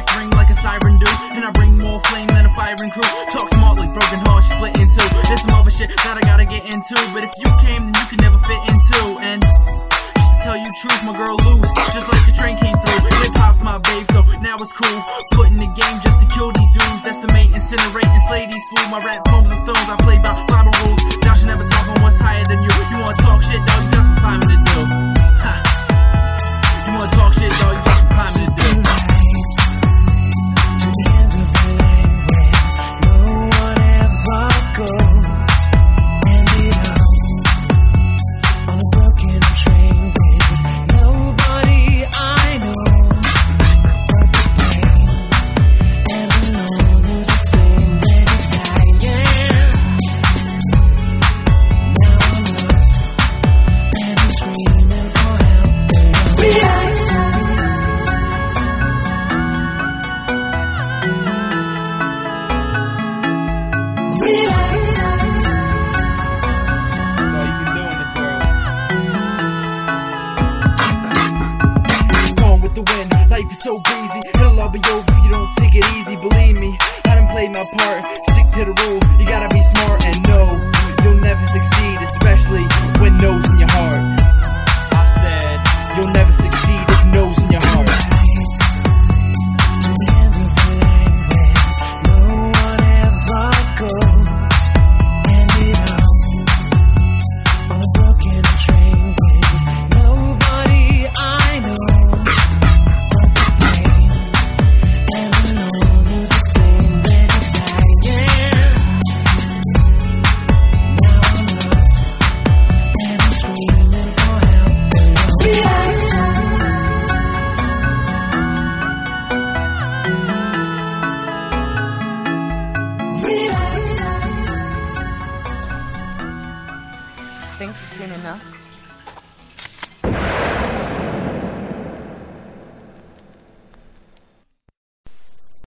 lyrics ring like a siren do, and I bring more flame than a firing crew. Talk smart like broken hearts split in two. There's some other shit that I gotta get into, but if you came, then you could never fit in two. And just to tell you the truth, my girl loose, just like the train came through. Hip-hop's my babe, so now it's cool. Put in the game just to kill these dudes. Decimate, incinerate, and slay these fools. My rap poems and stones, I play by Bible rules. Thou should never talk on what's higher than you. You wanna talk shit, dawg, you got some climbing to do. Ha. You wanna talk shit, dawg, you got some climbing to do. To the end of the lane where no one ever goes. Ended up on a broken train with nobody I know. But the pain and alone is the same when it's dying. Now I'm lost and I'm screaming for help. Relax. Relax. That's all you can do in this world. Gone with the wind, life is so breezy. It'll all be over if you don't take it easy. Believe me, I done played my part. Stick to the rule, you gotta be smart and know you'll never succeed, especially when no's in your heart. I said, you'll never succeed if no's in your heart. To the end of the lane where no one ever goes. Ended up on a broken train with nobody I know. But the pain and alone is the same when it's dying. Now I'm lost and I'm screaming for help. Relax. Relax. Think you've seen enough?